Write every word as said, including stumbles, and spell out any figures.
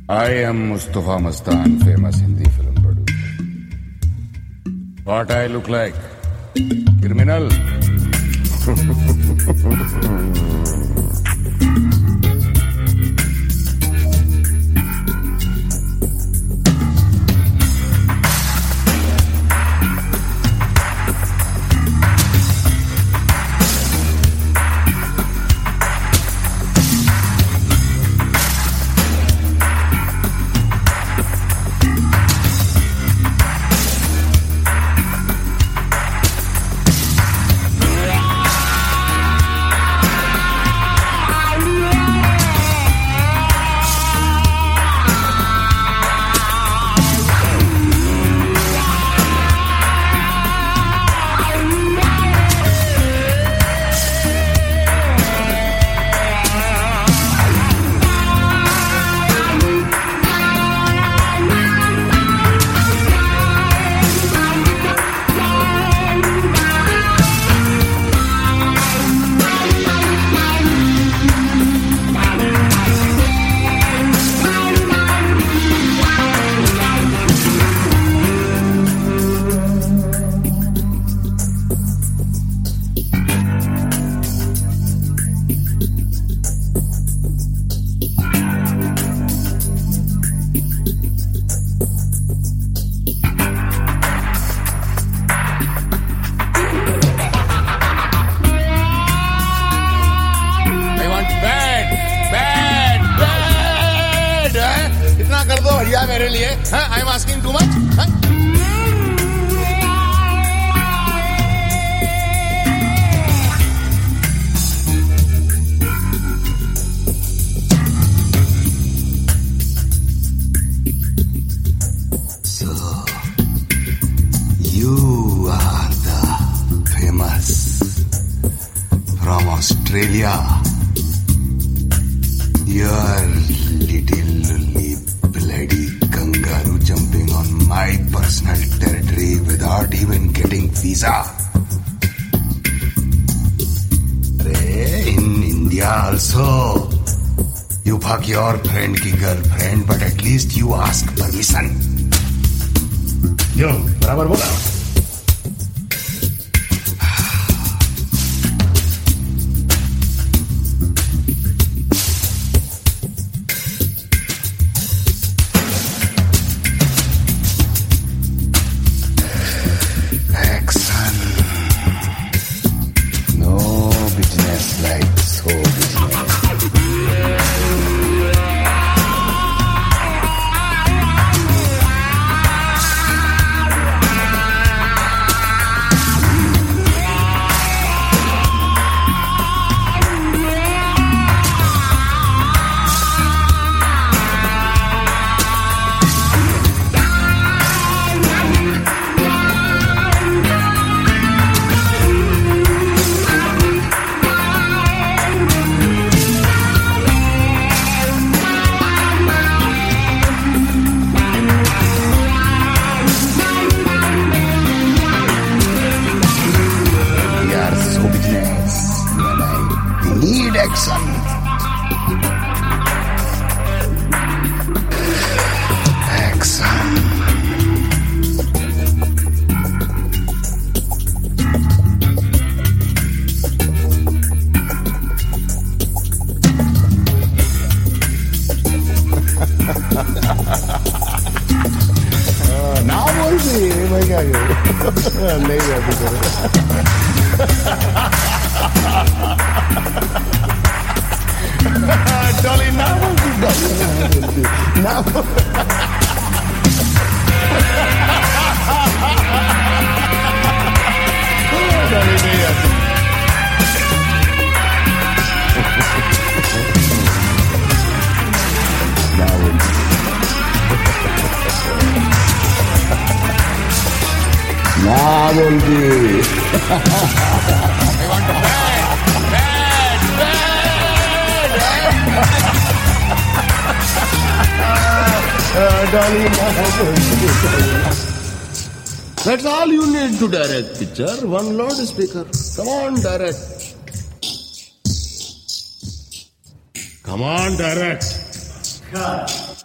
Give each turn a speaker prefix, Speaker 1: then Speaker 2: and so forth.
Speaker 1: I am Mustafa Mastan, famous Hindi film producer. What I look like? Criminal? कर दो भैया मेरे लिए. I am asking too much.
Speaker 2: So you are the famous from Australia. Your little bloody kangaroo jumping on my personal territory without even getting visa. In India also, you fuck your friend ki girlfriend, but at least you ask permission.
Speaker 1: Yo, बराबर बोला.
Speaker 2: Need action. Action.
Speaker 1: Now बोल सी मैं क्या करूँ नहीं जाती करूँ. Dolly, now will be Dolly. Now will be. Dolly नहीं आती. Now will be. Now will be. I want to bad, bad, bad. uh, Dolly, that's all you need to direct picture. One loudspeaker. Come on, direct. Come on, direct.